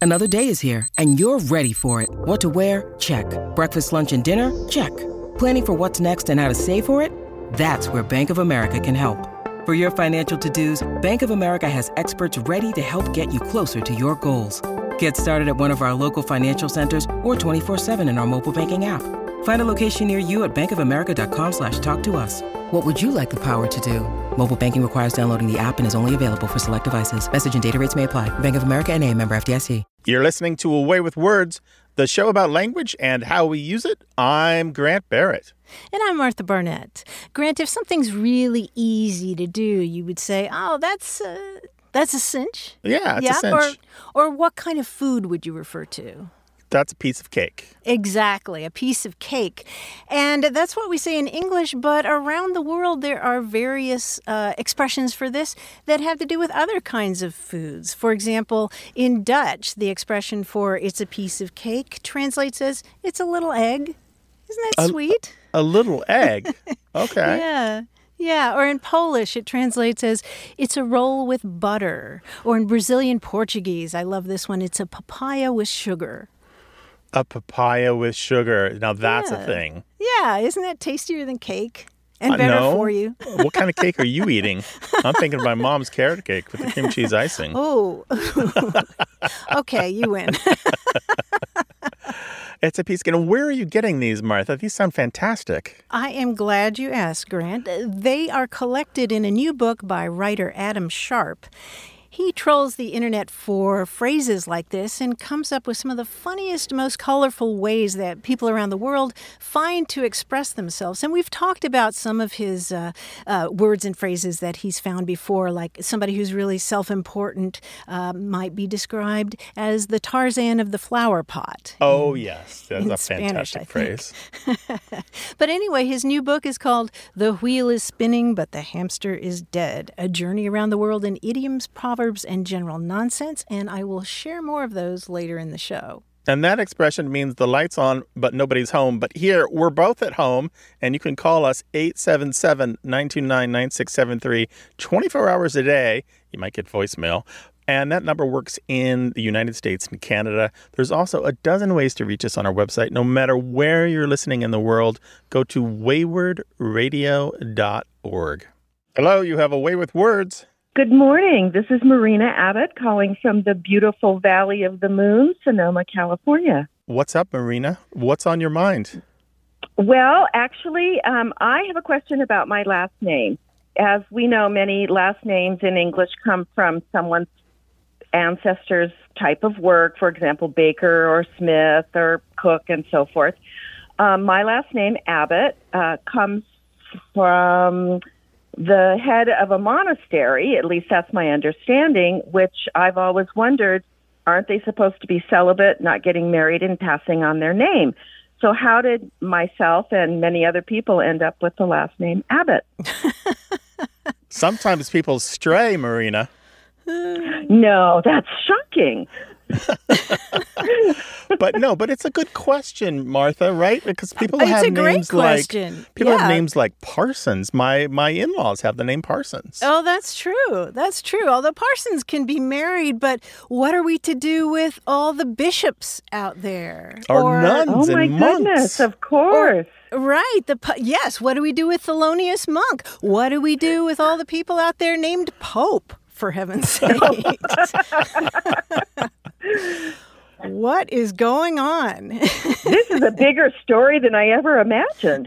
Another day is here, and you're ready for it. What to wear? Check. Breakfast, lunch, and dinner? Check. Planning for what's next and how to save for it? That's where Bank of America can help. For your financial to-dos, Bank of America has experts ready to help get you closer to your goals. Get started at one of our local financial centers or 24/7 in our mobile banking app. Find a location near you at bankofamerica.com/talktous. What would you like the power to do? Mobile banking requires downloading the app and is only available for select devices. Message and data rates may apply. Bank of America N.A., member FDIC. You're listening to A Way with Words, the show about language and how we use it. I'm Grant Barrett. And I'm Martha Barnett. Grant, if something's really easy to do, you would say, oh, that's a cinch. Yeah, it's a cinch. Or what kind of food would you refer to? That's a piece of cake. Exactly, a piece of cake. And that's what we say in English, but around the world there are various expressions for this that have to do with other kinds of foods. For example, in Dutch, the expression for it's a piece of cake translates as it's a little egg. Isn't that sweet? A little egg? Okay. Yeah. Yeah, or in Polish, it translates as it's a roll with butter. Or in Brazilian Portuguese, I love this one, it's a papaya with sugar. A papaya with sugar. Now that's a thing. Yeah, isn't that tastier than cake? And better for you. What kind of cake are you eating? I'm thinking of my mom's carrot cake with the cream cheese icing. Oh. Okay, you win. It's a piece of cake. Where are you getting these, Martha? These sound fantastic. I am glad you asked, Grant. They are collected in a new book by writer Adam Sharp. He trolls the internet for phrases like this and comes up with some of the funniest, most colorful ways that people around the world find to express themselves. And we've talked about some of his words and phrases that he's found before, like somebody who's really self-important might be described as the Tarzan of the flower pot. Oh, yes. That's a Spanish, fantastic phrase. But anyway, his new book is called The Wheel is Spinning, but the Hamster is Dead, A Journey Around the World in Idioms, Proverbs, and General Nonsense, and I will share more of those later in the show. And that expression means the light's on, but nobody's home. But here, we're both at home, and you can call us 877-929-9673 24 hours a day. You might get voicemail. And that number works in the United States and Canada. There's also a dozen ways to reach us on our website. No matter where you're listening in the world, go to waywardradio.org. Hello, you have A Way with Words. Good morning. This is Marina Abbott calling from the beautiful Valley of the Moon, Sonoma, California. What's up, Marina? What's on your mind? Well, actually, I have a question about my last name. As we know, many last names in English come from someone's ancestor's type of work, for example, Baker or Smith or Cook and so forth. My last name, Abbott, comes from the head of a monastery, at least that's my understanding, which I've always wondered, aren't they supposed to be celibate, not getting married and passing on their name? So how did myself and many other people end up with the last name Abbott? Sometimes people stray, Marina. No, that's shocking. But it's a good question, Martha, right? Because people have names have names like Parsons. My in-laws have the name Parsons. Oh, that's true. That's true. Although Parsons can be married, but what are we to do with all the bishops out there? Or nuns and monks. Oh, my goodness, of course. Right. Yes. What do we do with Thelonious Monk? What do we do with all the people out there named Pope, for heaven's sake? What is going on? This is a bigger story than I ever imagined.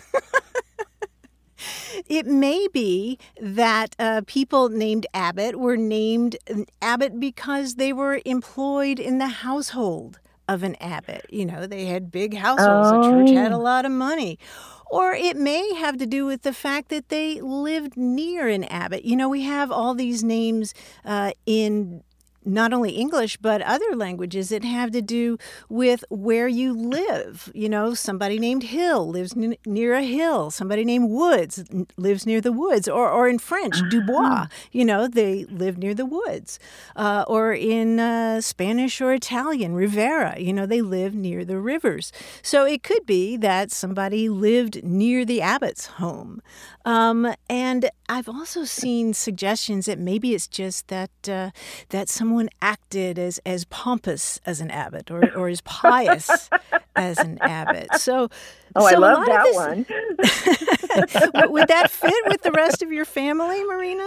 It may be that people named Abbott were named Abbott because they were employed in the household of an abbot. You know, they had big households. The church had a lot of money. Or it may have to do with the fact that they lived near an abbot. You know, we have all these names in not only English, but other languages that have to do with where you live. You know, somebody named Hill lives near a hill. Somebody named Woods lives near the woods. Or in French, Dubois, you know, they live near the woods. Or in Spanish or Italian, Rivera, you know, they live near the rivers. So it could be that somebody lived near the abbot's home. And I've also seen suggestions that maybe it's just that someone one acted as pompous as an abbot or as pious as an abbot. So I a love lot that of one. Would that fit with the rest of your family, Marina?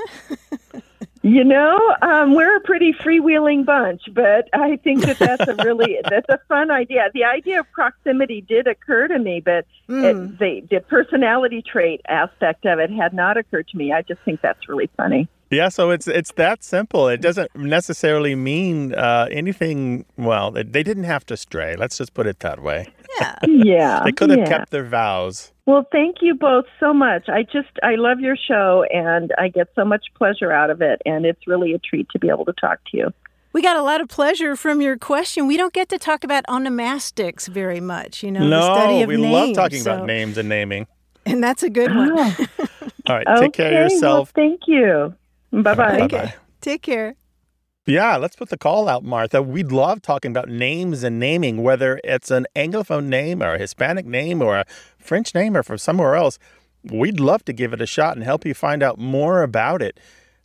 We're a pretty freewheeling bunch, but I think that's a fun idea. The idea of proximity did occur to me, but the personality trait aspect of it had not occurred to me. I just think that's really funny. Yeah, so it's that simple. It doesn't necessarily mean anything. Well, they didn't have to stray. Let's just put it that way. Yeah. Yeah. They could have kept their vows. Well, thank you both so much. I love your show, and I get so much pleasure out of it, and it's really a treat to be able to talk to you. We got a lot of pleasure from your question. We don't get to talk about onomastics very much, the study of we names. love talking about names and naming. And that's a good one. All right, take care of yourself. Well, thank you. Bye-bye. Bye-bye. Take care. Yeah, let's put the call out, Martha. We'd love talking about names and naming, whether it's an Anglophone name or a Hispanic name or a French name or from somewhere else. We'd love to give it a shot and help you find out more about it.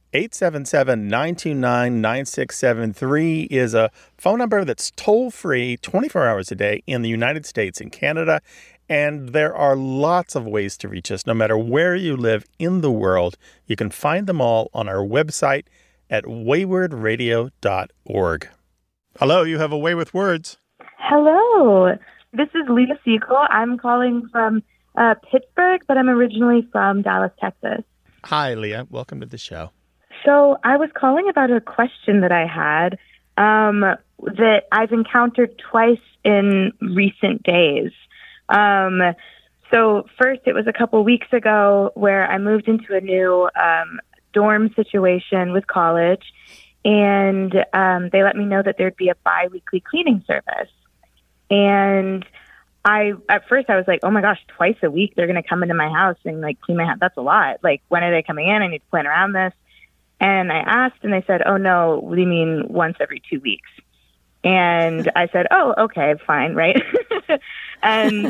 877-929-9673 is a phone number that's toll-free 24 hours a day in the United States and Canada. And there are lots of ways to reach us, no matter where you live in the world. You can find them all on our website at waywardradio.org. Hello, you have a Way with Words. Hello, this is Leah Siegel. I'm calling from Pittsburgh, but I'm originally from Dallas, Texas. Hi, Leah. Welcome to the show. So I was calling about a question that I had that I've encountered twice in recent days. So first, it was a couple weeks ago where I moved into a new dorm situation with college, and they let me know that there'd be a bi-weekly cleaning service. And at first I was like, oh my gosh, twice a week they're going to come into my house and clean my house. That's a lot. When are they coming in? I need to plan around this. And I asked, and they said, oh no, what do you mean once every 2 weeks? And I said, oh, okay, fine, right? And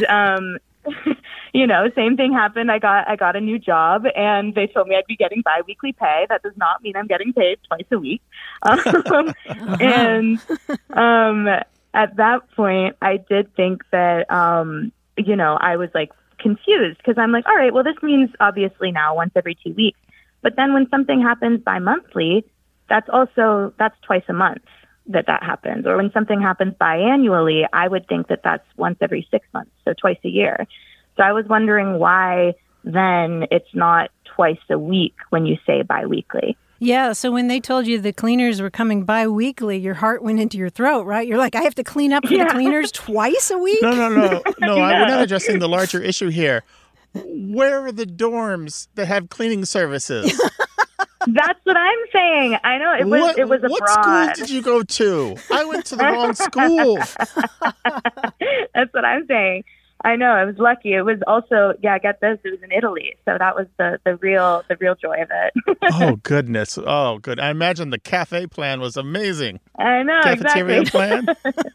same thing happened. I got a new job, and they told me I'd be getting biweekly pay. That does not mean I'm getting paid twice a week. And at that point, I did think that I was confused, because I'm like, all right, well, this means obviously now once every 2 weeks. But then when something happens bi-monthly, that's twice a month that happens. Or when something happens biannually, I would think that that's once every 6 months, so twice a year. So I was wondering why then it's not twice a week when you say biweekly. Yeah, so when they told you the cleaners were coming bi-weekly, your heart went into your throat, right? You're like, I have to clean up for the cleaners twice a week? No. We're not addressing the larger issue here. Where are the dorms that have cleaning services? That's what I'm saying. I know it was abroad. What school did you go to? I went to the wrong school. That's what I'm saying. I know. I was lucky. It was also, get this, it was in Italy. So that was the real joy of it. Oh, goodness. Oh, good. I imagine the cafe plan was amazing. I know, Cafeteria exactly.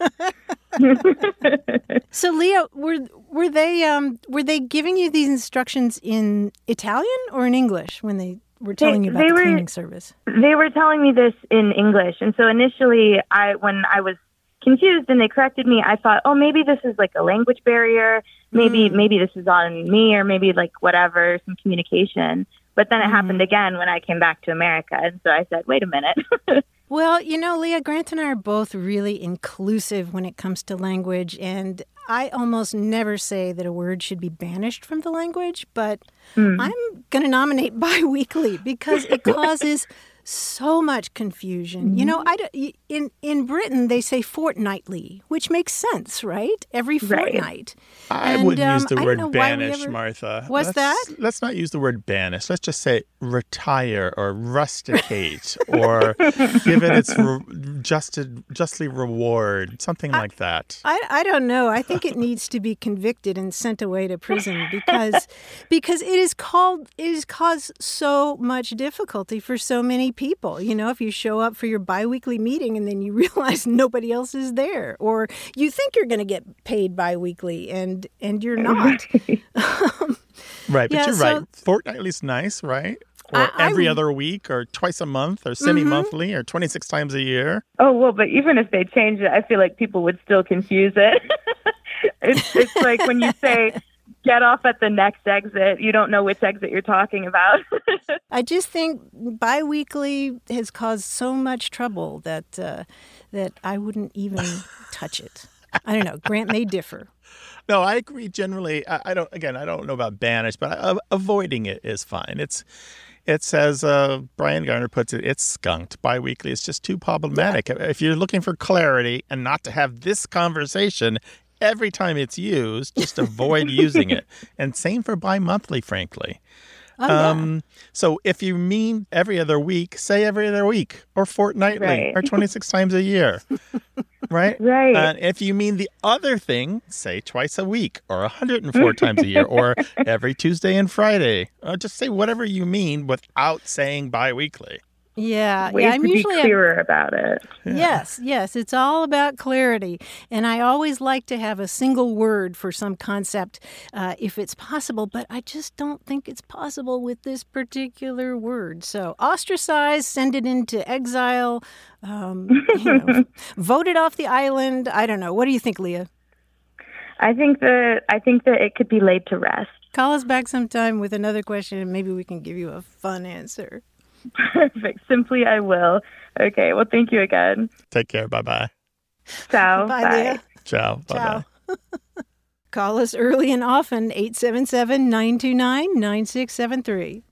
plan? So, Leah, were they giving you these instructions in Italian or in English when they were telling you about the cleaning service? They were telling me this in English. And so initially, when I was confused and they corrected me, I thought, oh, maybe this is a language barrier. Maybe this is on me, or maybe whatever, some communication. But then it happened again when I came back to America. And so I said, wait a minute. Well, Leah, Grant and I are both really inclusive when it comes to language. And I almost never say that a word should be banished from the language. But I'm going to nominate biweekly because it causes so much confusion. In Britain, they say fortnightly, which makes sense, right? Every fortnight. I wouldn't use the word banish, Martha. Let's not use the word banish. Let's just say retire or rusticate or give it its justly reward, something like that. I don't know. I think it needs to be convicted and sent away to prison because it has caused so much difficulty for so many people. If you show up for your biweekly meeting and then you realize nobody else is there, or you think you're going to get paid biweekly and you're not. Right, but you're right. Fortnightly's nice, right? or every other week, or twice a month, or semi-monthly, or 26 times a year. Oh, well, but even if they change it, I feel like people would still confuse it. It's like when you say, get off at the next exit, you don't know which exit you're talking about. I just think biweekly has caused so much trouble that I wouldn't even touch it. I don't know. Grant may differ. No, I agree generally. I don't know about banish, but avoiding it is fine. It's as Brian Garner puts it, it's skunked. Biweekly is just too problematic. Yeah. If you're looking for clarity and not to have this conversation every time it's used, just avoid using it. And same for bi-monthly, frankly. So if you mean every other week, say every other week, or fortnightly, or 26 times a year. Right? Right. And if you mean the other thing, say twice a week, or 104 times a year, or every Tuesday and Friday. Just say whatever you mean without saying bi-weekly. Yeah, Ways I'm to usually be clearer about it. Yeah. Yes, it's all about clarity, and I always like to have a single word for some concept, if it's possible. But I just don't think it's possible with this particular word. So ostracize, send it into exile, vote it off the island. I don't know. What do you think, Leah? I think that it could be laid to rest. Call us back sometime with another question, and maybe we can give you a fun answer. Perfect. Simply, I will. Okay. Well, thank you again. Take care. Bye-bye. Ciao. Bye, Leah. Ciao. Bye-bye. Ciao. Call us early and often, 877-929-9673.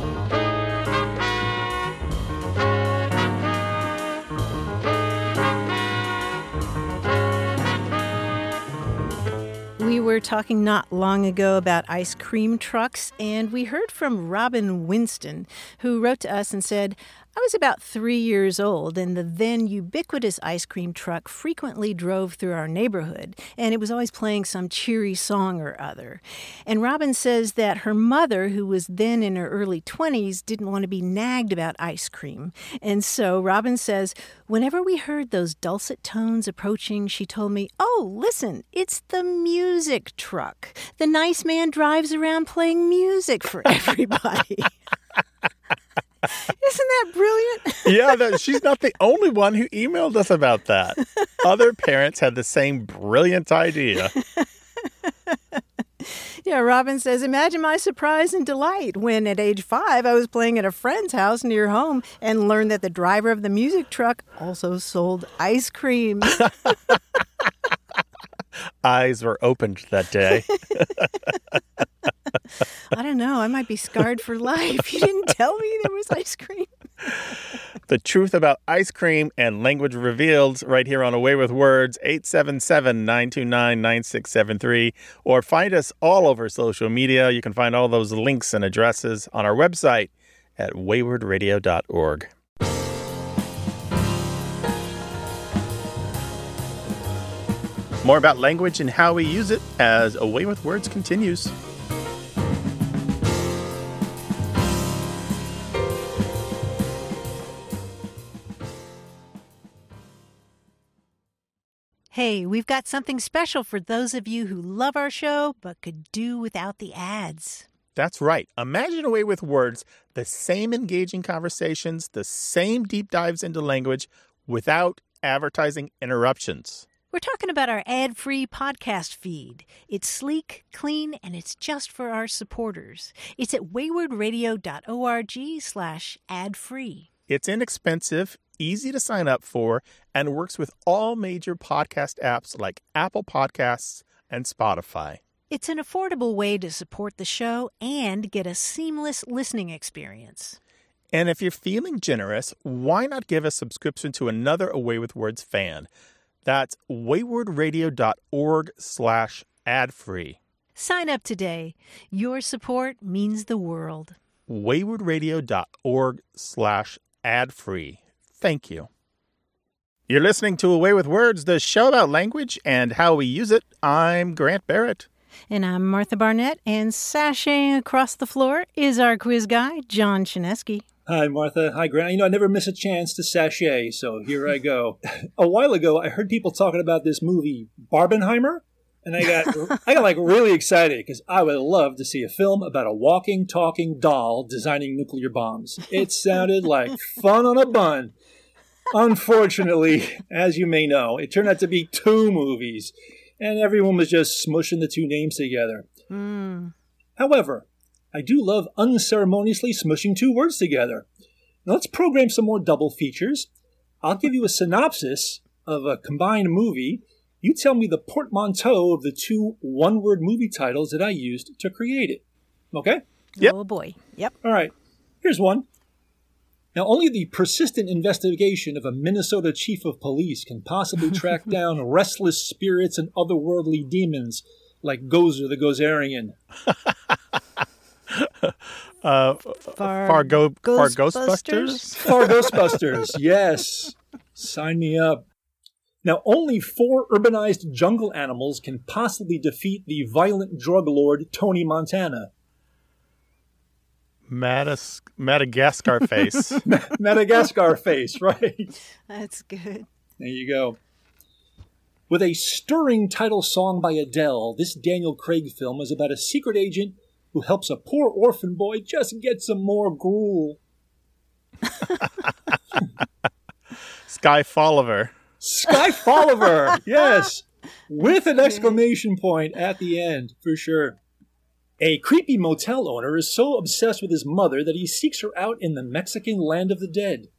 We were talking not long ago about ice cream trucks, and we heard from Robin Winston, who wrote to us and said, I was about 3 years old, and the then ubiquitous ice cream truck frequently drove through our neighborhood, and it was always playing some cheery song or other. And Robin says that her mother, who was then in her early 20s, didn't want to be nagged about ice cream. And so Robin says, whenever we heard those dulcet tones approaching, she told me, oh, listen, it's the music truck. The nice man drives around playing music for everybody. Isn't that brilliant? Yeah, she's not the only one who emailed us about that. Other parents had the same brilliant idea. Yeah, Robin says, imagine my surprise and delight when at age 5 I was playing at a friend's house near home and learned that the driver of the music truck also sold ice cream. Eyes were opened that day. I don't know. I might be scarred for life. You didn't tell me there was ice cream. The truth about ice cream and language revealed right here on Away with Words, 877-929-9673. Or find us all over social media. You can find all those links and addresses on our website at waywardradio.org. More about language and how we use it as Away with Words continues. Hey, we've got something special for those of you who love our show but could do without the ads. That's right. Imagine Away with Words, the same engaging conversations, the same deep dives into language without advertising interruptions. We're talking about our ad-free podcast feed. It's sleek, clean, and it's just for our supporters. It's at waywardradio.org/ad-free. It's inexpensive, easy to sign up for, and works with all major podcast apps like Apple Podcasts and Spotify. It's an affordable way to support the show and get a seamless listening experience. And if you're feeling generous, why not give a subscription to another Away with Words fan? That's waywardradio.org/ad-free. Sign up today. Your support means the world. waywardradio.org/ad-free. Thank you. You're listening to Away with Words, the show about language and how we use it. I'm Grant Barrett. And I'm Martha Barnett, and sashaying across the floor is our quiz guy, John Chinesky. Hi, Martha. Hi, Grant. I never miss a chance to sashay, so here I go. A while ago, I heard people talking about this movie, Barbenheimer, And I got like really excited because I would love to see a film about a walking, talking doll designing nuclear bombs. It sounded like fun on a bun. Unfortunately, as you may know, it turned out to be 2 movies, and everyone was just smushing the 2 names together. However, I do love unceremoniously smushing 2 words together. Now let's program some more double features. I'll give you a synopsis of a combined movie. You tell me the portmanteau of the 2 one-word movie titles that I used to create it. Okay? Yep. Oh, boy. Yep. All right. Here's one. Now, only the persistent investigation of a Minnesota chief of police can possibly track down restless spirits and otherworldly demons like Gozer the Gozerian. Ghostbusters? Ghostbusters, yes. Sign me up. Now, only 4 urbanized jungle animals can possibly defeat the violent drug lord Tony Montana. Madagascar face. Madagascar face, right? That's good. There you go. With a stirring title song by Adele, this Daniel Craig film is about a secret agent who helps a poor orphan boy just get some more gruel. Sky Folliver. Sky Folliver, yes, with an exclamation point at the end, for sure. A creepy motel owner is so obsessed with his mother that he seeks her out in the Mexican land of the dead.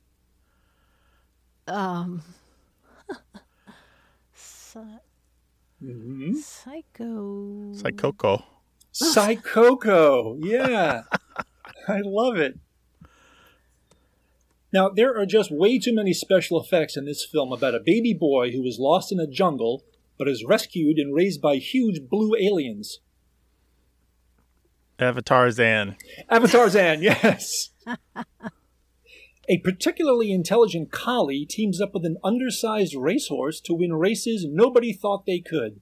Psychoco. Psychoco, yeah. I love it. Now, there are just way too many special effects in this film about a baby boy who was lost in a jungle, but is rescued and raised by huge blue aliens. Avatar Zan, yes. A particularly intelligent collie teams up with an undersized racehorse to win races nobody thought they could.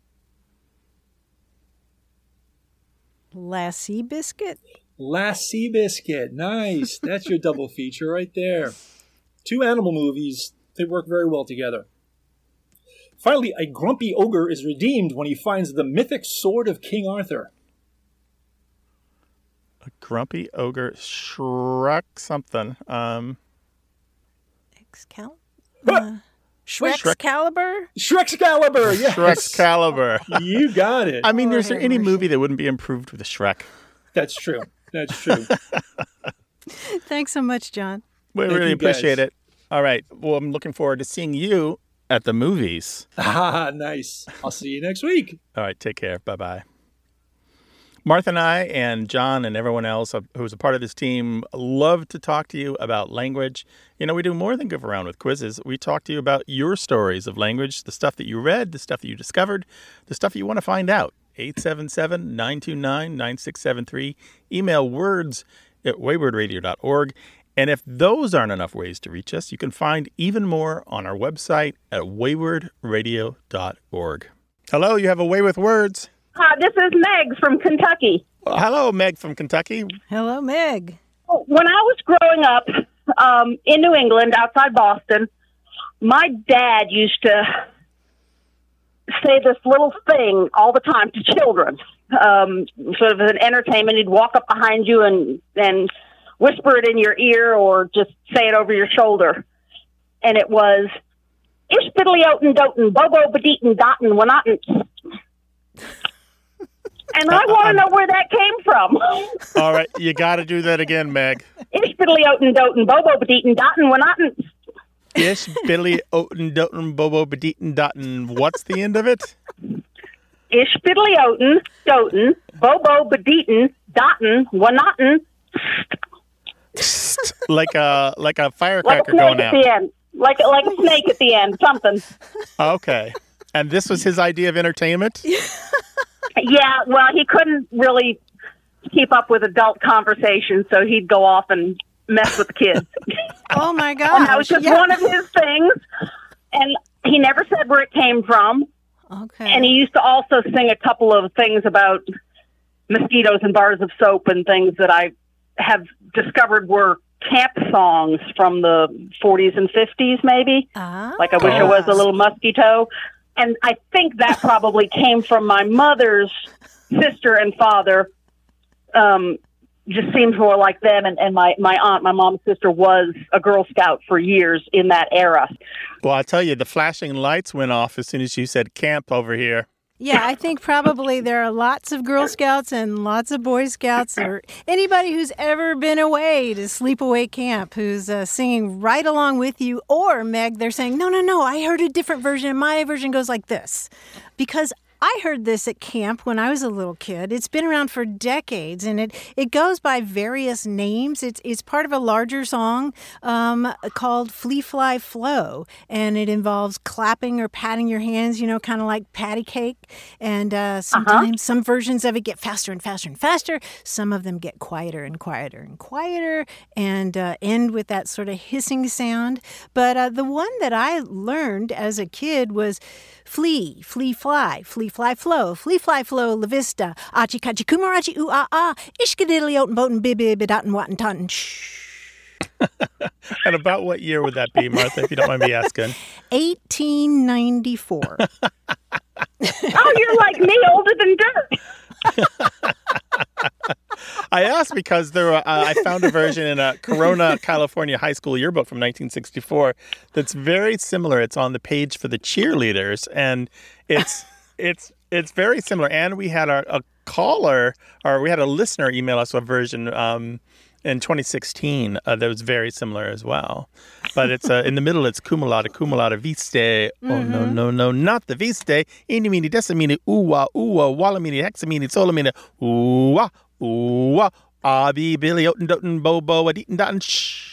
Lassie Biscuit? Lassie Biscuit, nice. That's your double feature right there. 2 animal movies, they work very well together. Finally, a grumpy ogre is redeemed when he finds the mythic sword of King Arthur. a grumpy ogre, Shrek something. Shrek's-Caliber? Shrek's-Caliber, yes. Shrek's-Caliber. You got it. I mean, is there any movie that wouldn't be improved with a Shrek? That's true. That's true. Thanks so much, John. We really appreciate it. All right. Well, I'm looking forward to seeing you at the movies. Ah, nice. I'll see you next week. All right. Take care. Bye-bye. Martha and I and John and everyone else who's a part of this team love to talk to you about language. You know, we do more than goof around with quizzes. We talk to you about your stories of language, the stuff that you read, the stuff that you discovered, the stuff you want to find out. 877-929-9673. Email words@waywardradio.org. And if those aren't enough ways to reach us, you can find even more on our website at waywardradio.org. Hello, you have a way with words. Hi, this is Meg from Kentucky. Well, hello, Meg from Kentucky. Hello, Meg. When I was growing up in New England, outside Boston, my dad used to say this little thing all the time to children, sort of as an entertainment. He'd walk up behind you and whisper it in your ear or just say it over your shoulder. And it was, Ish biddly oten doten, bobo badeeten doten wanaten. And I want to know where that came from. All right, you got to do that again, Meg. Ish biddly oten doten, bobo badeeten doten wanaten. Ish biddly oten doten, bobo badeeten doten. What's the end of it? Ish biddly oten doten, bobo badeeten doten wanaten. Like a firecracker like a snake going at out. the end. Like a snake at the end, something. Okay. And this was his idea of entertainment? Yeah, well, he couldn't really keep up with adult conversation, so he'd go off and mess with the kids. Oh, my gosh. And that was just one of his things. And he never said where it came from. Okay. And he used to also sing a couple of things about mosquitoes and bars of soap and things that I have discovered were camp songs from the 40s and 50s, maybe. Like I Wish I Was a Little Mosquito. And I think that probably came from my mother's sister and father. Just seems more like them. And my aunt, my mom's sister, was a Girl Scout for years in that era. Well, I tell you, the flashing lights went off as soon as you said camp over here. Yeah, I think probably there are lots of Girl Scouts and lots of Boy Scouts, or anybody who's ever been away to sleepaway camp who's singing right along with you. Or, Meg, they're saying, no, I heard a different version, and my version goes like this. Because I heard this at camp when I was a little kid. It's been around for decades, and it goes by various names. It's part of a larger song called Flee, Fly, Flow, and it involves clapping or patting your hands, kind of like patty cake. And sometimes some versions of it get faster and faster and faster. Some of them get quieter and quieter and quieter and end with that sort of hissing sound. But the one that I learned as a kid was flee, flee, fly, flee, fly, flow, la vista, achi, kachi, kumarachi, ooh, ah, ah, ishkadiddly, oten, boten, bibib, bidaten, watten, taten, shh. And about what year would that be, Martha, if you don't mind me asking? 1894. Oh, you're like me, older than dirt. I asked because I found a version in a Corona, California high school yearbook from 1964 that's very similar. It's on the page for the cheerleaders, and it's very similar. And we had a caller, or we had a listener email us a version in 2016 that was very similar as well. But it's in the middle, it's cum laude, viste. Oh, no, not the viste. Ini, mini, decimini, uwa, walla, mini, hexamini, solamini, uwa, abi, billy, oten, doten, bobo, aditen, daten, shh.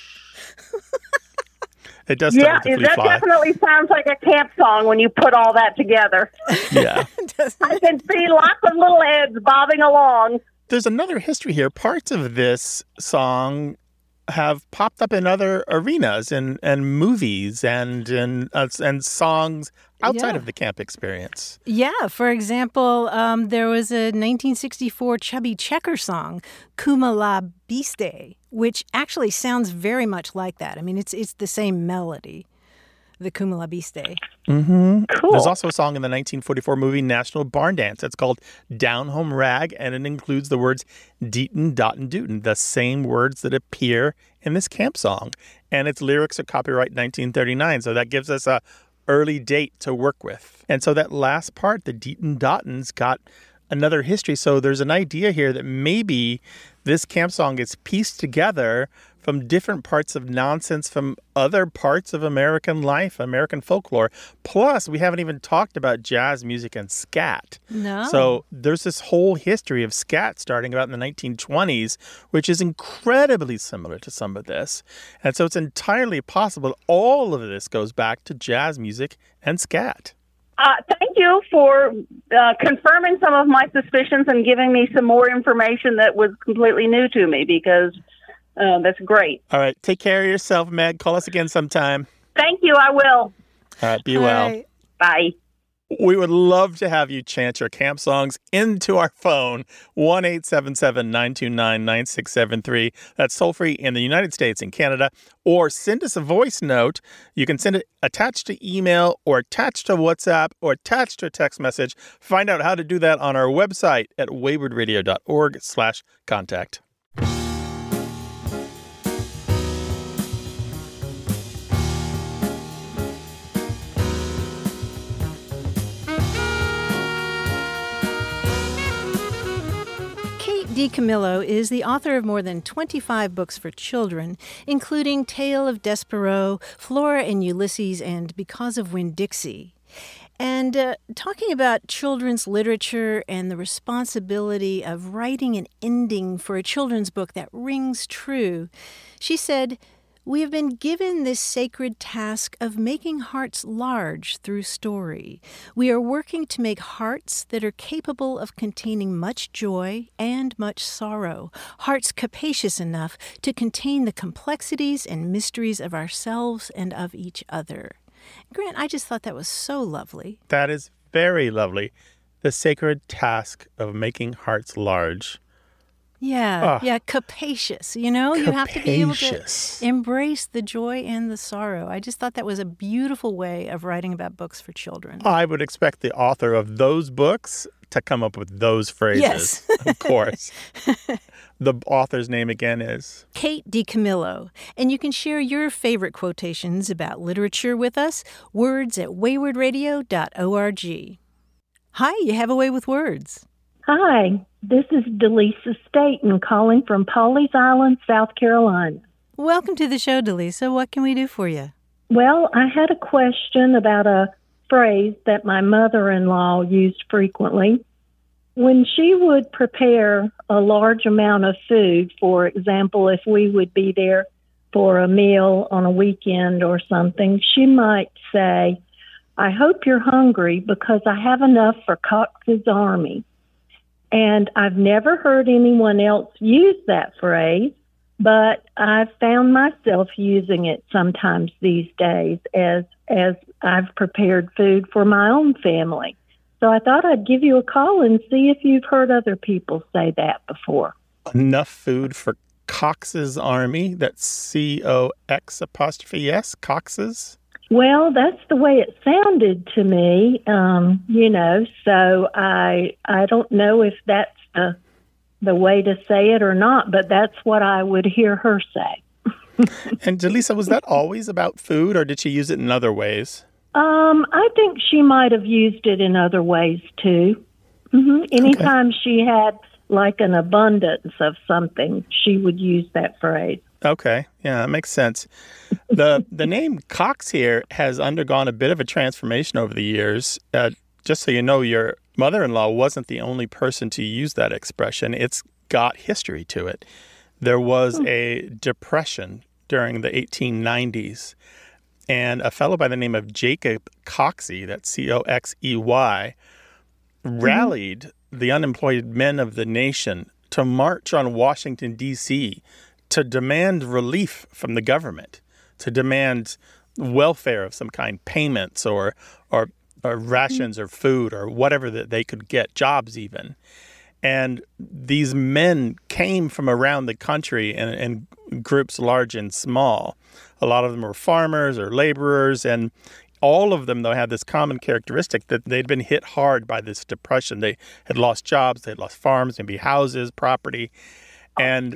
It does start with the that fly. definitely sounds like a camp song when you put all that together. Yeah. I can see lots of little heads bobbing along. There's another history here. Parts of this song have popped up in other arenas and movies and songs outside of the camp experience. Yeah, for example, there was a 1964 Chubby Checker song, Kuma La Biste, which actually sounds very much like that. I mean, it's the same melody, the Kuma La Biste. Mm-hmm. Cool. There's also a song in the 1944 movie National Barn Dance. It's called Down Home Rag, and it includes the words Deaton, Dotten, Dootin, the same words that appear in this camp song. And its lyrics are copyright 1939, so that gives us a early date to work with. And so that last part, the Deaton, Dotten's got another history. So there's an idea here that maybe this camp song is pieced together from different parts of nonsense from other parts of American life, American folklore. Plus, we haven't even talked about jazz music and scat. No. So there's this whole history of scat starting about in the 1920s, which is incredibly similar to some of this. And so it's entirely possible all of this goes back to jazz music and scat. Thank you for confirming some of my suspicions and giving me some more information that was completely new to me, because that's great. All right. Take care of yourself, Meg. Call us again sometime. Thank you. I will. All right. Be well. Right. Bye. We would love to have you chant your camp songs into our phone, 1-877-929-9673. That's toll-free in the United States and Canada. Or send us a voice note. You can send it attached to email or attached to WhatsApp or attached to a text message. Find out how to do that on our website at waywardradio.org/contact. DiCamillo is the author of more than 25 books for children, including Tale of Despereaux, Flora and Ulysses, and Because of Winn-Dixie. And talking about children's literature and the responsibility of writing an ending for a children's book that rings true, she said, "We have been given this sacred task of making hearts large through story. We are working to make hearts that are capable of containing much joy and much sorrow, hearts capacious enough to contain the complexities and mysteries of ourselves and of each other." Grant, I just thought that was so lovely. That is very lovely. The sacred task of making hearts large. Yeah, capacious. You know, you have to be able to Capacious. embrace the joy and the sorrow. I just thought that was a beautiful way of writing about books for children. I would expect the author of those books to come up with those phrases. Yes. Of course. The author's name again is Kate DiCamillo. And you can share your favorite quotations about literature with us. Words at waywardradio.org. Hi, you have a way with words. Hi, this is Delisa Staten calling from Pawleys Island, South Carolina. Welcome to the show, Delisa. What can we do for you? Well, I had a question about a phrase that my mother-in-law used frequently. When she would prepare a large amount of food, for example, if we would be there for a meal on a weekend or something, she might say, "I hope you're hungry because I have enough for Cox's Army." And I've never heard anyone else use that phrase, but I've found myself using it sometimes these days as I've prepared food for my own family. So I thought I'd give you a call and see if you've heard other people say that before. enough food for Cox's Army. That's COX', Cox's. Well, that's the way it sounded to me, so I don't know if that's the way to say it or not, but that's what I would hear her say. And Delisa, was that always about food, or did she use it in other ways? I think she might have used it in other ways, too. Anytime she had, like, an abundance of something, she would use that phrase. Okay. Yeah, that makes sense. The name Cox here has undergone a bit of a transformation over the years. Just so you know, your mother-in-law wasn't the only person to use that expression. It's got history to it. There was a depression during the 1890s, and a fellow by the name of Jacob Coxey, that's Coxey, rallied the unemployed men of the nation to march on Washington, D.C., to demand relief from the government, to demand welfare of some kind, payments or rations or food or whatever that they could get, jobs even. And these men came from around the country in groups large and small. A lot of them were farmers or laborers, and all of them, though, had this common characteristic that they'd been hit hard by this depression. They had lost jobs, they had lost farms, maybe houses, property. And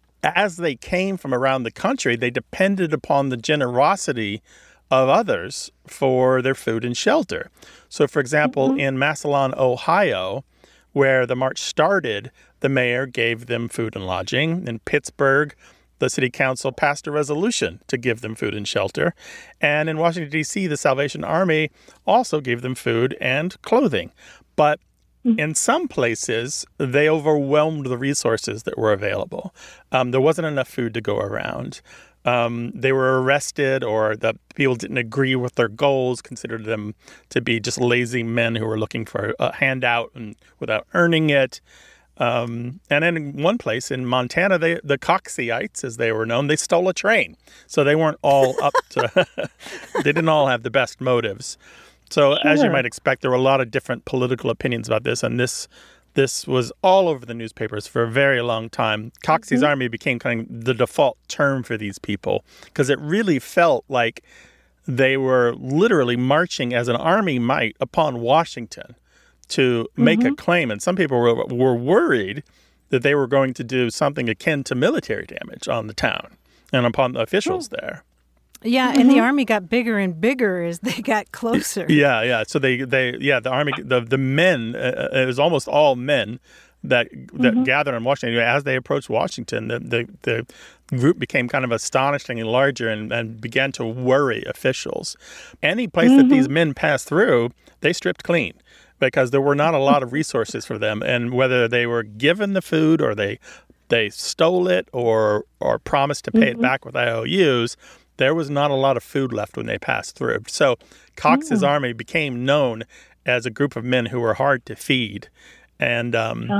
as they came from around the country, they depended upon the generosity of others for their food and shelter. So, for example, in Massillon, Ohio, where the march started, the mayor gave them food and lodging. In Pittsburgh, the city council passed a resolution to give them food and shelter. And in Washington, D.C., the Salvation Army also gave them food and clothing. But in some places, they overwhelmed the resources that were available. There wasn't enough food to go around. They were arrested, or the people didn't agree with their goals, considered them to be just lazy men who were looking for a handout and without earning it. And in one place in Montana, the Coxeyites, as they were known, they stole a train. So they weren't all up to, they didn't all have the best motives. So as you might expect, there were a lot of different political opinions about this, and this was all over the newspapers for a very long time. Coxey's Army became kind of the default term for these people because it really felt like they were literally marching as an army might upon Washington to make a claim. And some people were worried that they were going to do something akin to military damage on the town and upon the officials there. Yeah, and the army got bigger and bigger as they got closer. Yeah. So the army, the men, it was almost all men that gathered in Washington. As they approached Washington, the group became kind of astonishingly larger and began to worry officials. Any place that these men passed through, they stripped clean because there were not a lot of resources for them. And whether they were given the food or they stole it or promised to pay it back with IOUs, there was not a lot of food left when they passed through. So Cox's Army became known as a group of men who were hard to feed. And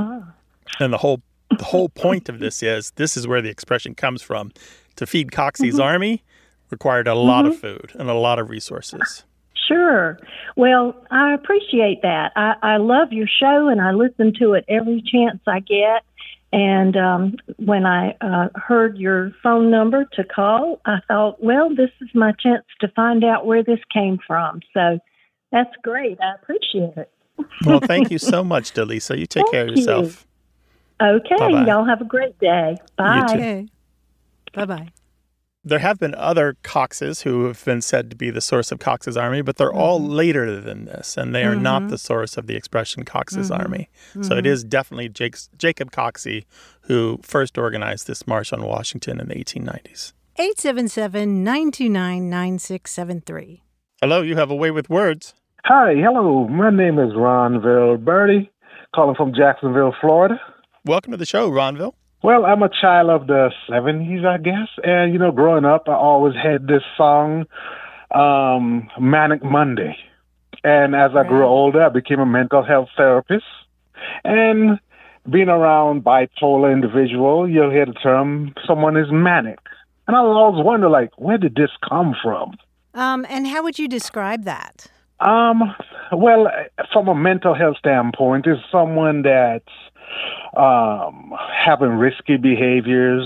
the whole point of this is where the expression comes from. To feed Cox's Army required a lot of food and a lot of resources. Sure. Well, I appreciate that. I love your show, and I listen to it every chance I get. And when I heard your phone number to call, I thought, well, this is my chance to find out where this came from. So that's great. I appreciate it. Well, thank you so much, Delisa. You take care of yourself. Okay. Bye-bye. Y'all have a great day. Bye. You too. Okay. Bye-bye. There have been other Coxes who have been said to be the source of Cox's army, but they're all later than this, and they are not the source of the expression Cox's army. So it is definitely Jacob Coxey who first organized this march on Washington in the 1890s. 877-929-9673. Hello, you have a way with words. Hi, hello. My name is Ronville Birdie, calling from Jacksonville, Florida. Welcome to the show, Ronville. Well, I'm a child of the 70s, I guess. And, growing up, I always had this song, Manic Monday. And as I grew older, I became a mental health therapist. And being around bipolar individual, you'll hear the term, someone is manic. And I always wonder, where did this come from? And how would you describe that? Well, from a mental health standpoint, it's someone that's having risky behaviors,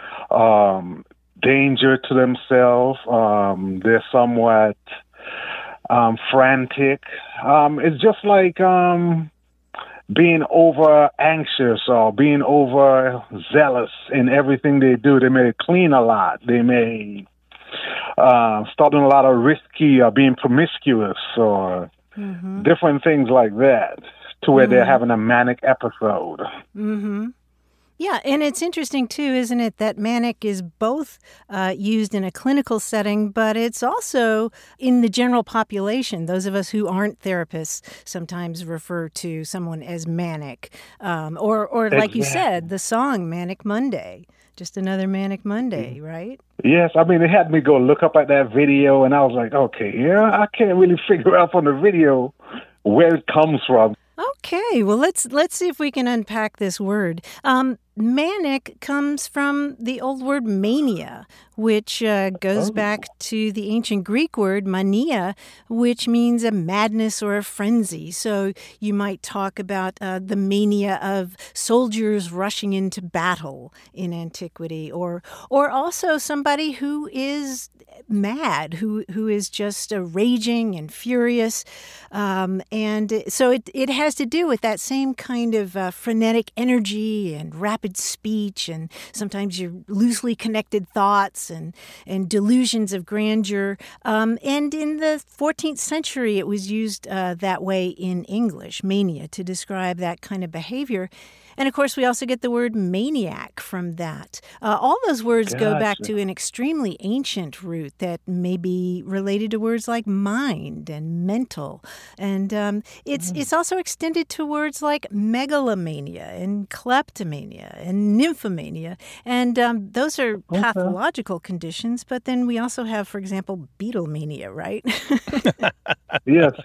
danger to themselves. They're somewhat frantic. It's just like being over anxious or being over zealous in everything they do. They may clean a lot. They may start doing a lot of risky or being promiscuous or different things like that, to where they're having a manic episode. Yeah, and it's interesting, too, isn't it, that manic is both used in a clinical setting, but it's also in the general population. Those of us who aren't therapists sometimes refer to someone as manic. Or like you said, the song Manic Monday. Just another Manic Monday, right? Yes, it had me go look up at that video, and I was like, okay, I can't really figure out from the video where it comes from. Okay, well, let's see if we can unpack this word. Manic comes from the old word mania, which goes back to the ancient Greek word mania, which means a madness or a frenzy. So you might talk about the mania of soldiers rushing into battle in antiquity, or also somebody who is mad, who is just raging and furious. And so it has to do with that same kind of frenetic energy and rapid speech, and sometimes your loosely connected thoughts and delusions of grandeur. And in the 14th century, it was used that way in English, mania, to describe that kind of behavior. And, of course, we also get the word maniac from that. All those words go back to an extremely ancient root that may be related to words like mind and mental. And it's also extended to words like megalomania and kleptomania and nymphomania. And those are pathological conditions. But then we also have, for example, Beatlemania, right? Yes.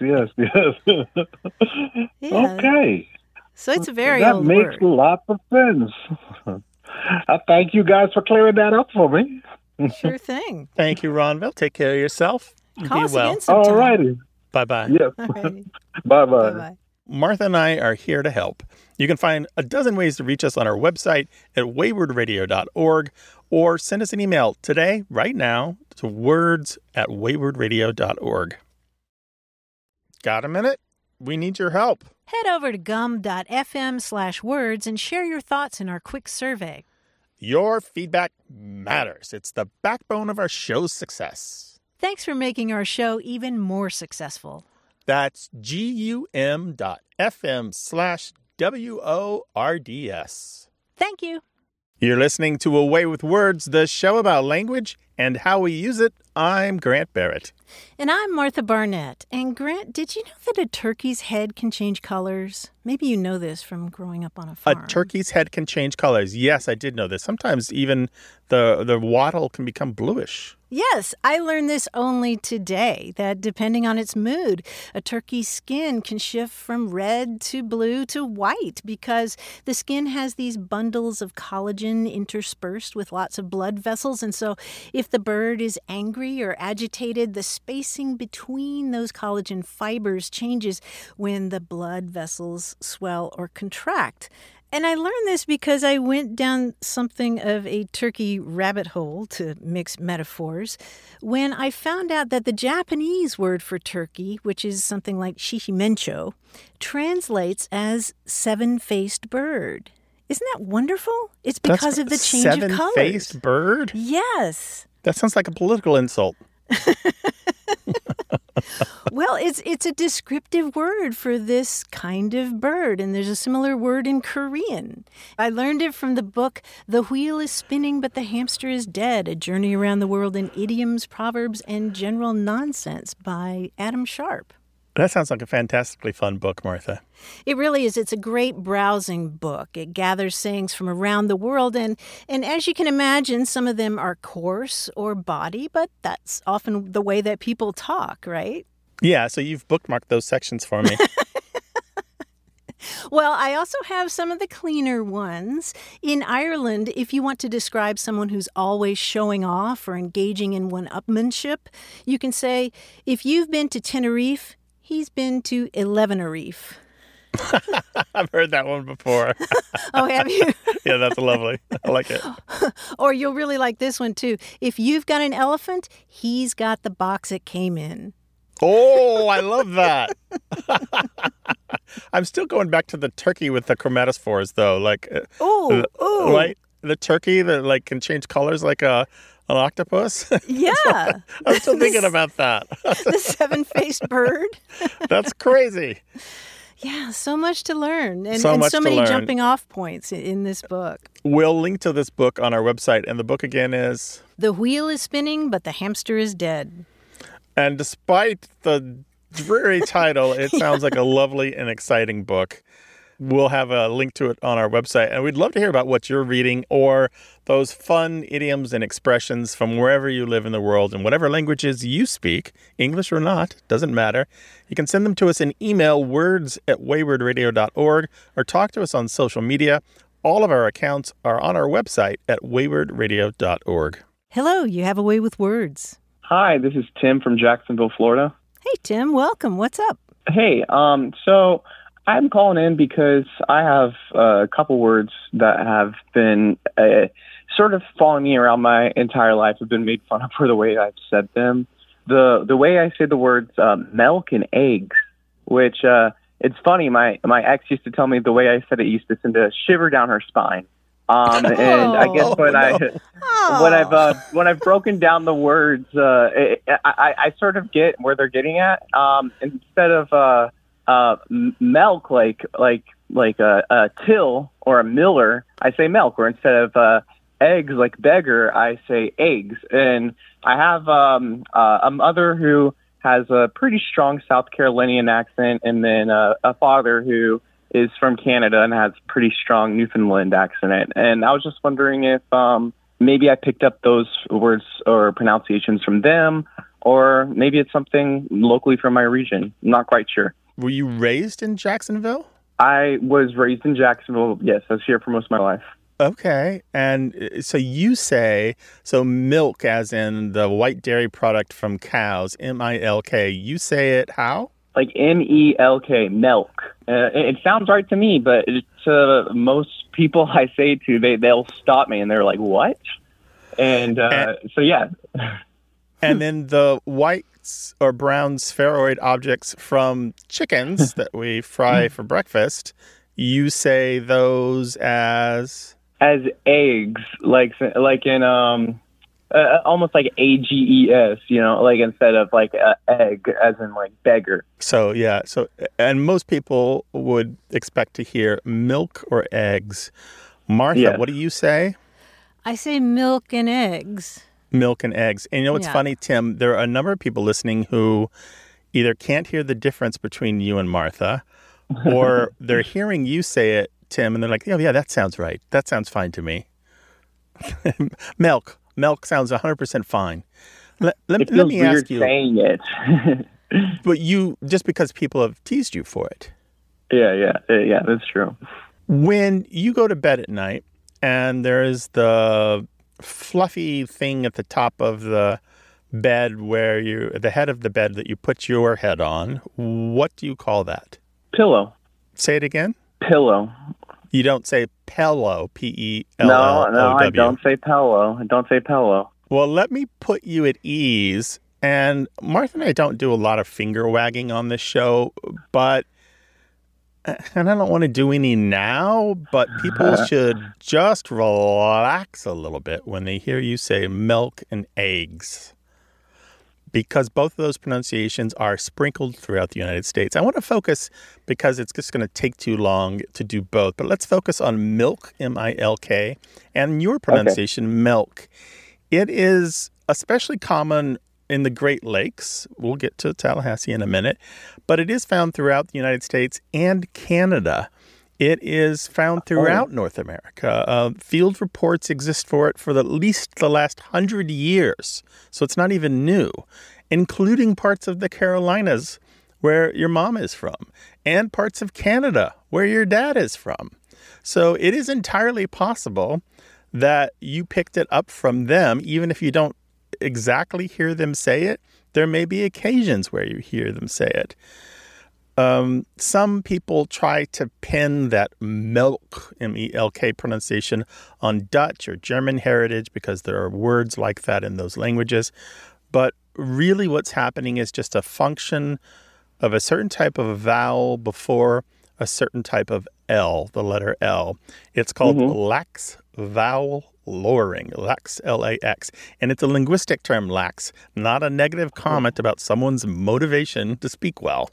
Yeah. Okay. So it's a very old word. That makes lots of sense. I thank you guys for clearing that up for me. Sure thing. Thank you, Ronville. Take care of yourself. Call Be us well. again sometime. All righty. Bye-bye. Yes. Alrighty. Bye-bye. Bye-bye. Martha and I are here to help. You can find a dozen ways to reach us on our website at waywardradio.org, or send us an email today, right now, to words@waywardradio.org. Got a minute? We need your help. Head over to gum.fm/words and share your thoughts in our quick survey. Your feedback matters. It's the backbone of our show's success. Thanks for making our show even more successful. That's gum.fm/WORDS. Thank you. You're listening to A Way with Words, the show about language and how we use it. I'm Grant Barrett. And I'm Martha Barnett. And Grant, did you know that a turkey's head can change colors? Maybe you know this from growing up on a farm. A turkey's head can change colors. Yes, I did know this. Sometimes even the wattle can become bluish. Yes, I learned this only today, that depending on its mood, a turkey's skin can shift from red to blue to white because the skin has these bundles of collagen interspersed with lots of blood vessels. And so if the bird is angry or agitated, the spacing between those collagen fibers changes when the blood vessels swell or contract. And I learned this because I went down something of a turkey rabbit hole, to mix metaphors, when I found out that the Japanese word for turkey, which is something like shishimencho, translates as seven-faced bird. Isn't that wonderful? It's because of the change of colors. Seven-faced bird? Yes. That sounds like a political insult. Well, it's a descriptive word for this kind of bird, and there's a similar word in Korean. I learned it from the book The Wheel is Spinning, but the Hamster is Dead, A Journey Around the World in Idioms, Proverbs, and General Nonsense by Adam Sharp. That sounds like a fantastically fun book, Martha. It really is. It's a great browsing book. It gathers sayings from around the world, and as you can imagine, some of them are coarse or bawdy, but that's often the way that people talk, right? Yeah, so you've bookmarked those sections for me. Well, I also have some of the cleaner ones. In Ireland, if you want to describe someone who's always showing off or engaging in one-upmanship, you can say, if you've been to Tenerife, he's been to 11-a-reef. I've heard that one before. Oh, have you? Yeah, that's lovely. I like it. Or you'll really like this one, too. If you've got an elephant, he's got the box it came in. Oh, I love that. I'm still going back to the turkey with the chromatophores, though. Like, right? The turkey that can change colors like an octopus. Yeah. I'm still thinking about that. The seven-faced bird. That's crazy. Yeah, so much to learn. And so many jumping off points in this book. We'll link to this book on our website. And the book again is? The Wheel is Spinning, but the Hamster is Dead. And despite the dreary title, it sounds like a lovely and exciting book. We'll have a link to it on our website. And we'd love to hear about what you're reading or those fun idioms and expressions from wherever you live in the world and whatever languages you speak, English or not, doesn't matter. You can send them to us in email, words@waywardradio.org, or talk to us on social media. All of our accounts are on our website at waywardradio.org. Hello, you have a way with words. Hi, this is Tim from Jacksonville, Florida. Hey, Tim, welcome. What's up? Hey, so I'm calling in because I have a couple words that have been sort of following me around my entire life. I've been made fun of for the way I've said them. The way I say the words milk and eggs, which it's funny. My ex used to tell me the way I said it used to send a shiver down her spine. And I guess when I've broken down the words, I sort of get where they're getting at. Instead of milk, like a till or a miller, I say milk. Or instead of eggs, like beggar, I say eggs. And I have a mother who has a pretty strong South Carolinian accent, and then a father who is from Canada and has pretty strong Newfoundland accent. And I was just wondering if maybe I picked up those words or pronunciations from them, or maybe it's something locally from my region. I'm not quite sure. Were you raised in Jacksonville? I was raised in Jacksonville. Yes, I was here for most of my life. Okay. And so you say, so milk as in the white dairy product from cows, M-I-L-K. You say it how? Like M-E-L-K, milk. It sounds right to me, but to most people I say to, they'll stop me and they're like, what? And so, yeah. And then the whites or brown spheroid objects from chickens that we fry for breakfast, you say those as eggs, like in almost like A-G-E-S, like instead of like egg, as in like beggar. So yeah, and most people would expect to hear milk or eggs. Martha, What do you say? I say milk and eggs. Milk and eggs. And what's funny, Tim, there are a number of people listening who either can't hear the difference between you and Martha, or they're hearing you say it, Tim, and they're like, oh, yeah, that sounds right. That sounds fine to me. Milk sounds 100% fine. Let me ask you. Saying it. But you, just because people have teased you for it. Yeah, that's true. When you go to bed at night and there's the fluffy thing at the top of the bed the head of the bed that you put your head on, what do you call that? Pillow. Say it again? Pillow. You don't say Pello, P-E-L-L-O-W. No, I don't say Pello. I don't say Pello. Well, let me put you at ease. And Martha and I don't do a lot of finger wagging on this show, and I don't want to do any now, but people should just relax a little bit when they hear you say milk and eggs, because both of those pronunciations are sprinkled throughout the United States. I want to focus, because it's just going to take too long to do both, but let's focus on milk, M-I-L-K, and your pronunciation, milk. It is especially common in the Great Lakes. We'll get to Tallahassee in a minute, but it is found throughout the United States and Canada. It is found throughout North America. Field reports exist for it for at least the last 100 years, so it's not even new, including parts of the Carolinas, where your mom is from, and parts of Canada, where your dad is from. So it is entirely possible that you picked it up from them, even if you don't exactly hear them say it. There may be occasions where you hear them say it. Some people try to pin that milk, M-E-L-K pronunciation on Dutch or German heritage because there are words like that in those languages. But really what's happening is just a function of a certain type of vowel before a certain type of L, the letter L. It's called lax vowel lowering, lax, L-A-X. And it's a linguistic term, lax, not a negative comment about someone's motivation to speak well.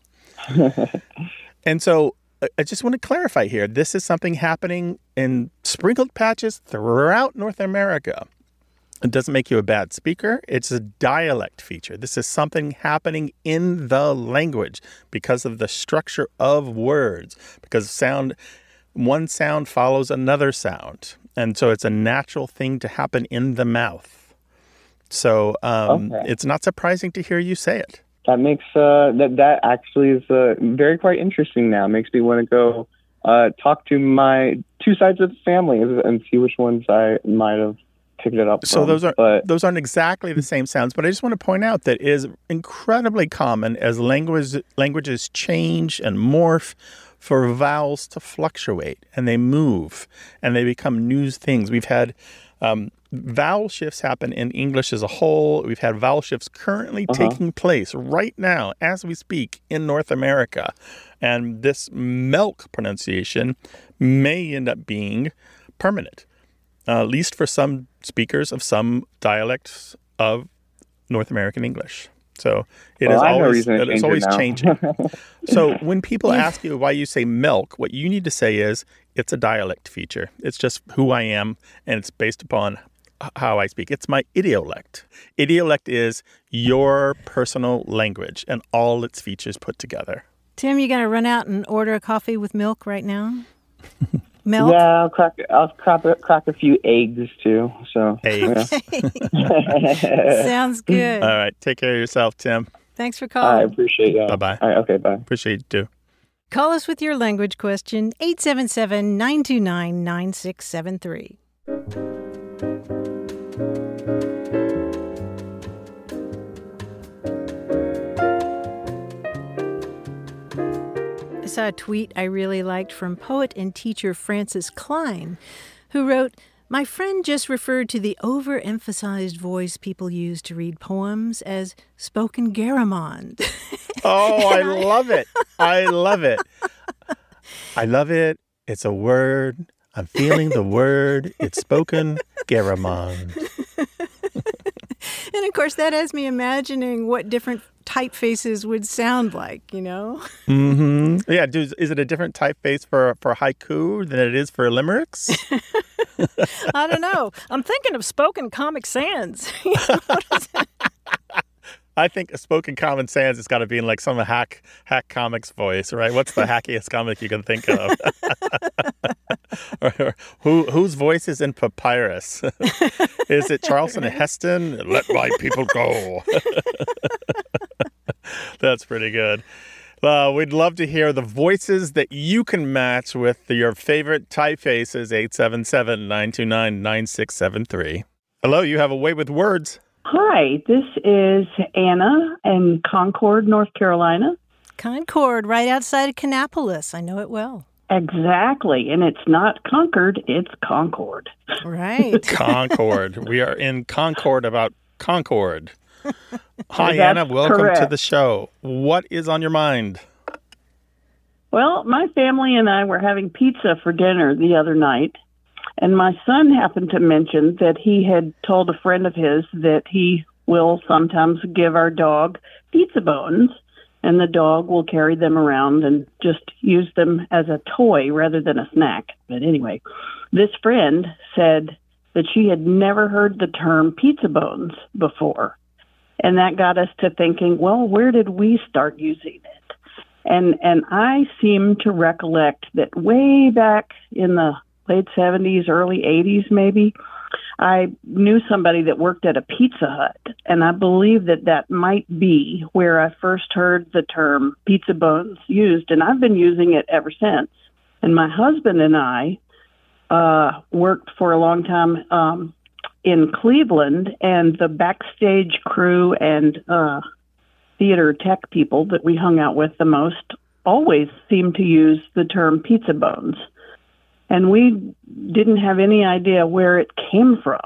And so I just want to clarify here, this is something happening in sprinkled patches throughout North America. It doesn't make you a bad speaker. It's a dialect feature. This is something happening in the language because of the structure of words, because one sound follows another sound. And so it's a natural thing to happen in the mouth. So it's not surprising to hear you say it. That makes that actually is very quite interesting now. It makes me want to go talk to my two sides of the family and see which ones I might have picked it up so from. Those aren't exactly the same sounds, but I just want to point out that it is incredibly common as languages change and morph for vowels to fluctuate, and they move, and they become new things. We've had vowel shifts happen in English as a whole. We've had vowel shifts currently taking place right now as we speak in North America. And this milk pronunciation may end up being permanent, at least for some speakers of some dialects of North American English. So it's always changing. So when people ask you why you say milk, what you need to say is it's a dialect feature. It's just who I am, and it's based upon how I speak. It's my idiolect. Idiolect is your personal language and all its features put together. Tim, you got to run out and order a coffee with milk right now? Milk? Yeah, I'll crack a few eggs too. So eggs. Yeah. Sounds good. All right, take care of yourself, Tim. Thanks for calling. I appreciate you. Bye-bye. All right, okay, bye. Appreciate you too. Call us with your language question, 877-929-9673. I saw a tweet I really liked from poet and teacher Francis Klein, who wrote, "My friend just referred to the overemphasized voice people use to read poems as spoken Garamond." Oh, I love it. I love it. I love it. It's a word. I'm feeling the word. It's spoken Garamond. And of course, that has me imagining what different typefaces would sound like, you know? Mm-hmm. Yeah. Is it a different typeface for haiku than it is for limericks? I don't know. I'm thinking of spoken Comic Sans. I think a spoken Common Sans has got to be in like some hack comics voice, right? What's the hackiest comic you can think of? or whose voice is in Papyrus? Is it Charlton Heston? Let my people go. That's pretty good. We'd love to hear the voices that you can match with your favorite typefaces, 877-929-9673. Hello, you have a way with words. Hi, this is Anna in Concord, North Carolina. Concord, right outside of Kannapolis. I know it well. Exactly. And it's not Concord, it's Concord. Right. Concord. We are in Concord about Concord. Hi, That's Anna. Welcome correct. to the show. What is on your mind? Well, my family and I were having pizza for dinner the other night, and my son happened to mention that he had told a friend of his that he will sometimes give our dog pizza bones, and the dog will carry them around and just use them as a toy rather than a snack. But anyway, this friend said that she had never heard the term pizza bones before. And that got us to thinking, well, where did we start using it? And I seem to recollect that way back in the late 70s, early 80s maybe, I knew somebody that worked at a Pizza Hut, and I believe that that might be where I first heard the term pizza bones used, and I've been using it ever since. And my husband and I worked for a long time in Cleveland, and the backstage crew and theater tech people that we hung out with the most always seemed to use the term pizza bones. And we didn't have any idea where it came from.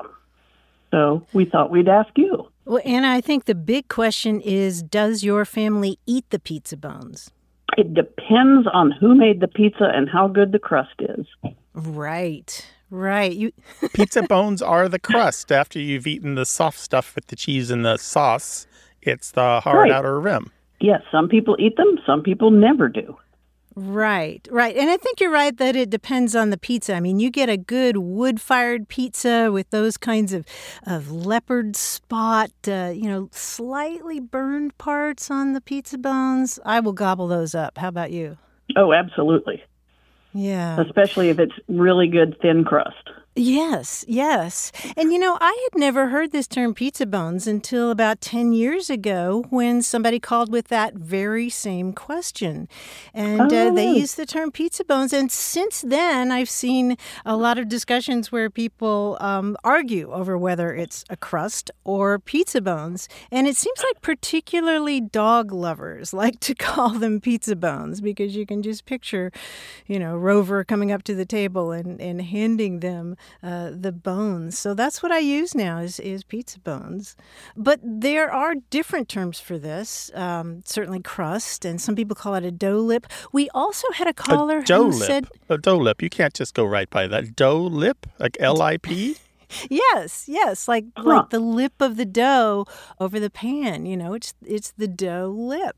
So we thought we'd ask you. Well, Anna, I think the big question is, does your family eat the pizza bones? It depends on who made the pizza and how good the crust is. Right. Right. Pizza bones are the crust. After you've eaten the soft stuff with the cheese and the sauce, it's the hard outer rim. Yes, some people eat them, some people never do. Right, right. And I think you're right that it depends on the pizza. I mean, you get a good wood-fired pizza with those kinds of leopard spot, slightly burned parts on the pizza bones. I will gobble those up. How about you? Oh, absolutely. Yeah. Especially if it's really good thin crust. Yes, yes. And, I had never heard this term pizza bones until about 10 years ago when somebody called with that very same question. And they used the term pizza bones. And since then, I've seen a lot of discussions where people argue over whether it's a crust or pizza bones. And it seems like particularly dog lovers like to call them pizza bones because you can just picture, Rover coming up to the table and handing them the bones. So that's what I use now is pizza bones. But there are different terms for this, certainly crust, and some people call it a dough lip. We also had a caller who said... A dough lip. You can't just go right by that. Dough lip? Like L-I-P? Yes, like the lip of the dough over the pan. It's the dough lip.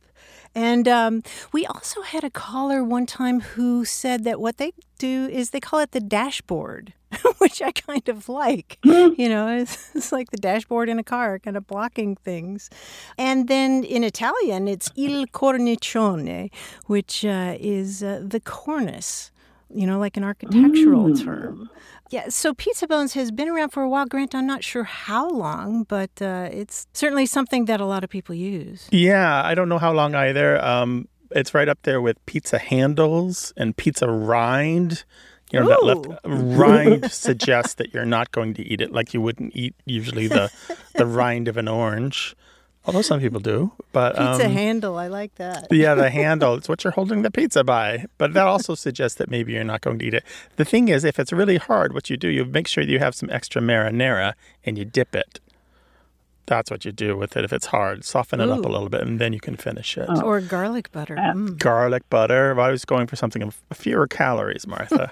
And we also had a caller one time who said that what they do is they call it the dashboard, which I kind of like. It's like the dashboard in a car, kind of blocking things. And then in Italian, it's il cornicione, which is the cornice, like an architectural term. Yeah, so pizza bones has been around for a while. Grant, I'm not sure how long, but it's certainly something that a lot of people use. Yeah, I don't know how long either. It's right up there with pizza handles and pizza rind. That left rind suggests that you're not going to eat it like you wouldn't eat usually the rind of an orange. Although some people do. But pizza handle, I like that. Yeah, the handle. It's what you're holding the pizza by. But that also suggests that maybe you're not going to eat it. The thing is, if it's really hard, what you do, you make sure that you have some extra marinara and you dip it. That's what you do with it if it's hard. Soften it up a little bit, and then you can finish it. Or garlic butter. Garlic butter. I was going for something of fewer calories, Martha.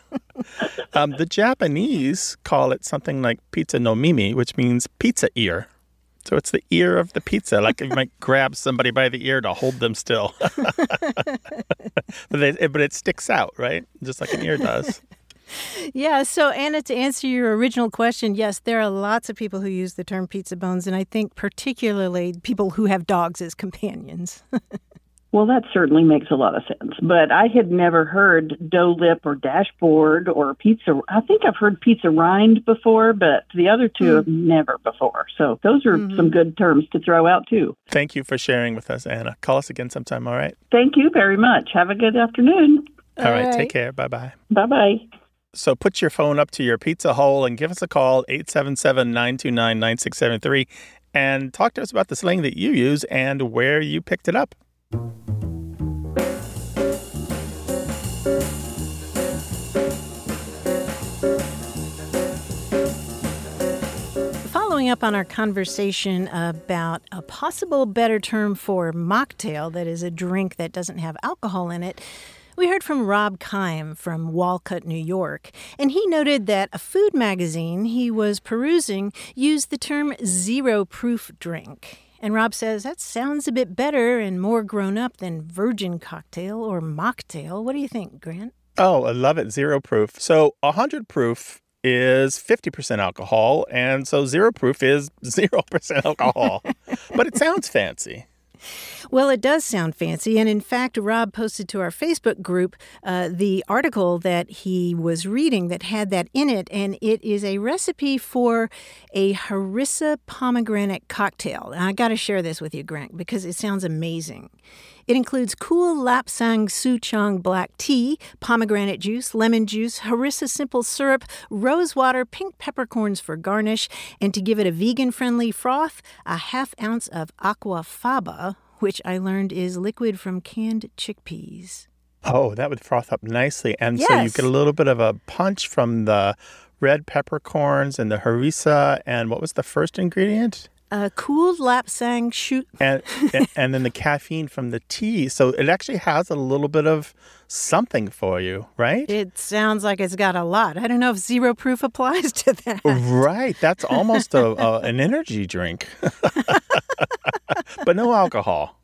The Japanese call it something like pizza no mimi, which means pizza ear. So it's the ear of the pizza, like you might grab somebody by the ear to hold them still. but it sticks out, right? Just like an ear does. Yeah, so Anna, to answer your original question, yes, there are lots of people who use the term pizza bones, and I think particularly people who have dogs as companions. Well, that certainly makes a lot of sense. But I had never heard dough lip or dashboard or pizza. I think I've heard pizza rind before, but the other two have never before. So those are some good terms to throw out, too. Thank you for sharing with us, Anna. Call us again sometime, all right? Thank you very much. Have a good afternoon. All right. Take care. Bye-bye. Bye-bye. So put your phone up to your pizza hole and give us a call, 877-929-9673, and talk to us about the slang that you use and where you picked it up. up on our conversation about a possible better term for mocktail, that is a drink that doesn't have alcohol in it, we heard from Rob Keim from Walcott, New York, and he noted that a food magazine he was perusing used the term zero-proof drink. And Rob says that sounds a bit better and more grown up than virgin cocktail or mocktail. What do you think, Grant? Oh, I love it. Zero proof. So 100 proof is 50% alcohol, and so zero proof is 0% alcohol. But it sounds fancy. Well, it does sound fancy. And in fact, Rob posted to our Facebook group the article that he was reading that had that in it. And it is a recipe for a harissa pomegranate cocktail. And I got to share this with you, Grant, because it sounds amazing. It includes cool Lapsang Souchong black tea, pomegranate juice, lemon juice, harissa simple syrup, rose water, pink peppercorns for garnish, and to give it a vegan-friendly froth, a half ounce of aquafaba, which I learned is liquid from canned chickpeas. Oh, that would froth up nicely. And yes. So you get a little bit of a punch from the red peppercorns and the harissa. And what was the first ingredient? Cooled Lapsang shoot. And then the caffeine from the tea. So it actually has a little bit of something for you, right? It sounds like it's got a lot. I don't know if zero proof applies to that. Right. That's almost an energy drink. But no alcohol.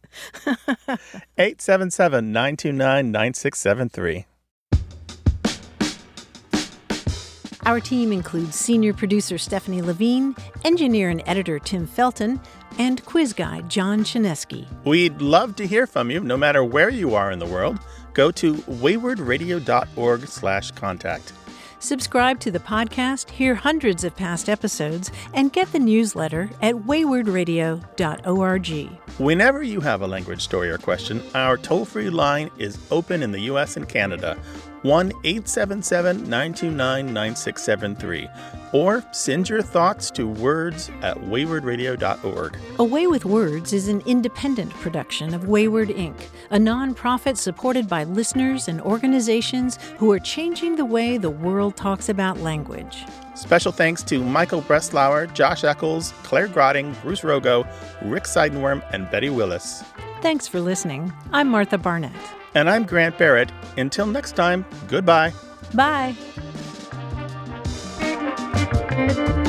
877-929-9673. Our team includes senior producer Stephanie Levine, engineer and editor Tim Felton, and quiz guy John Chinesky. We'd love to hear from you, no matter where you are in the world. Go to waywardradio.org/contact. Subscribe to the podcast, hear hundreds of past episodes, and get the newsletter at waywardradio.org. Whenever you have a language story or question, our toll-free line is open in the U.S. and Canada, 1-877-929-9673. Or send your thoughts to words@waywardradio.org. A Way with Words is an independent production of Wayward Inc., a nonprofit supported by listeners and organizations who are changing the way the world talks about language. Special thanks to Michael Breslauer, Josh Eccles, Claire Grotting, Bruce Rogo, Rick Seidenworm, and Betty Willis. Thanks for listening. I'm Martha Barnett. And I'm Grant Barrett. Until next time, goodbye. Bye.